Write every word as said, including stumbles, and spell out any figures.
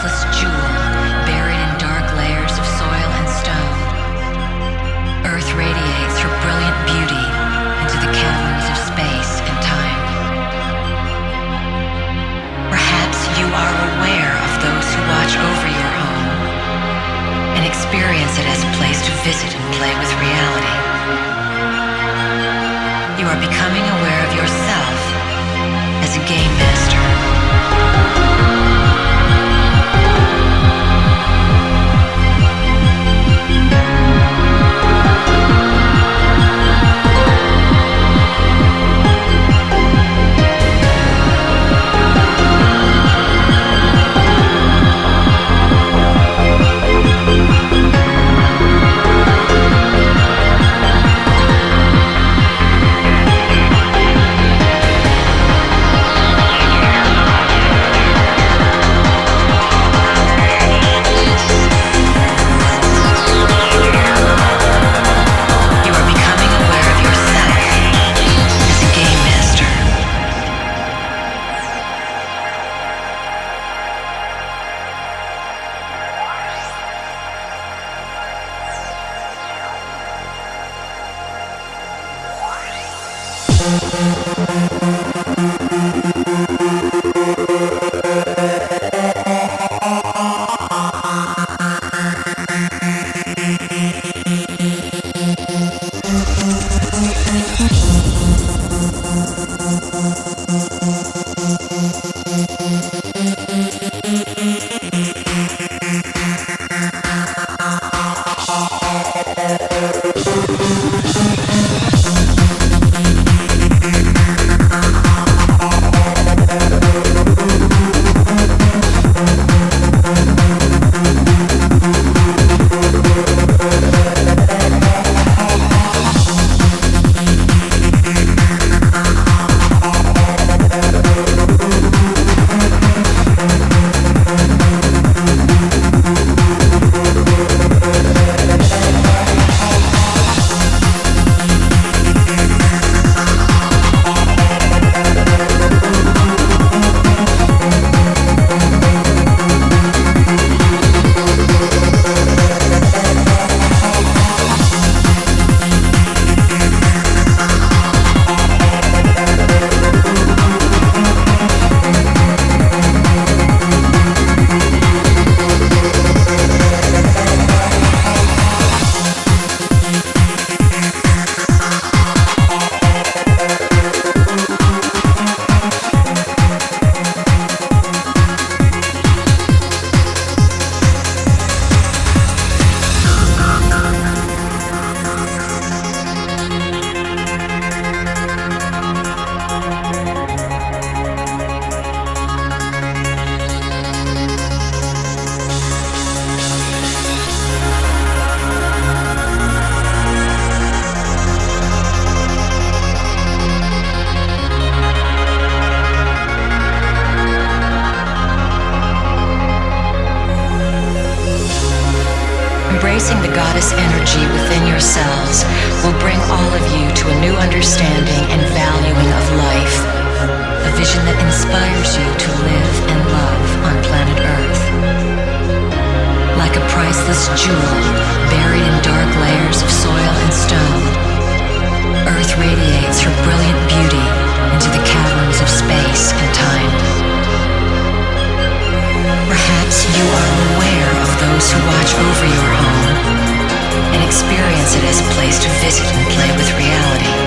priceless jewel buried in dark layers of soil and stone. Earth radiates her brilliant beauty into the caverns of space and time. Perhaps you are aware of those who watch over your home and experience it as a place to visit and play with reality. You are becoming aware of yourself as a game master. Embracing the goddess energy within yourselves will bring all of you to a new understanding and valuing of life, a vision that inspires you to live and love on planet Earth. Like a priceless jewel buried in dark layers of soil and stone, Earth radiates her brilliant beauty into the caverns of space and time. Perhaps you are aware of those who watch over your home and experience it as a place to visit and play with reality.